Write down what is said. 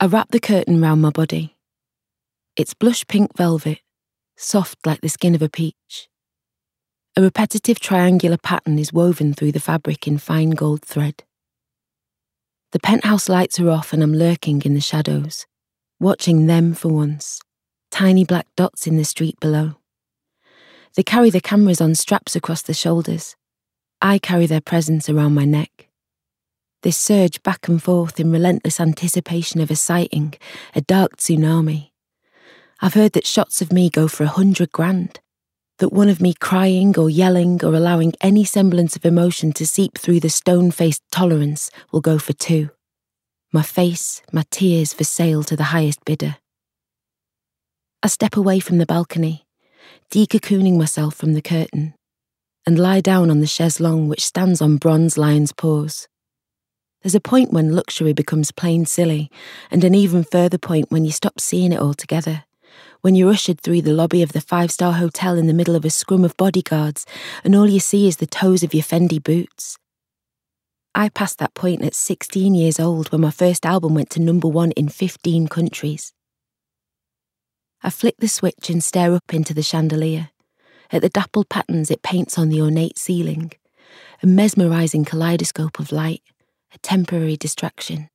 I wrap the curtain round my body. It's blush pink velvet, soft like the skin of a peach. A repetitive triangular pattern is woven through the fabric in fine gold thread. The penthouse lights are off and I'm lurking in the shadows, watching them for once, tiny black dots in the street below. They carry the cameras on straps across the shoulders. I carry their presence around my neck. They surge back and forth in relentless anticipation of a sighting, a dark tsunami. I've heard that shots of me go for 100 grand, that one of me crying or yelling or allowing any semblance of emotion to seep through the stone-faced tolerance will go for 2. My face, my tears for sale to the highest bidder. I step away from the balcony, decocooning myself from the curtain, and lie down on the chaise longue which stands on bronze lion's paws. There's a point when luxury becomes plain silly, and an even further point when you stop seeing it altogether, when you're ushered through the lobby of the 5-star hotel in the middle of a scrum of bodyguards, and all you see is the toes of your Fendi boots. I passed that point at 16 years old when my first album went to #1 in 15 countries. I flick the switch and stare up into the chandelier, at the dappled patterns it paints on the ornate ceiling, a mesmerising kaleidoscope of light, a temporary distraction.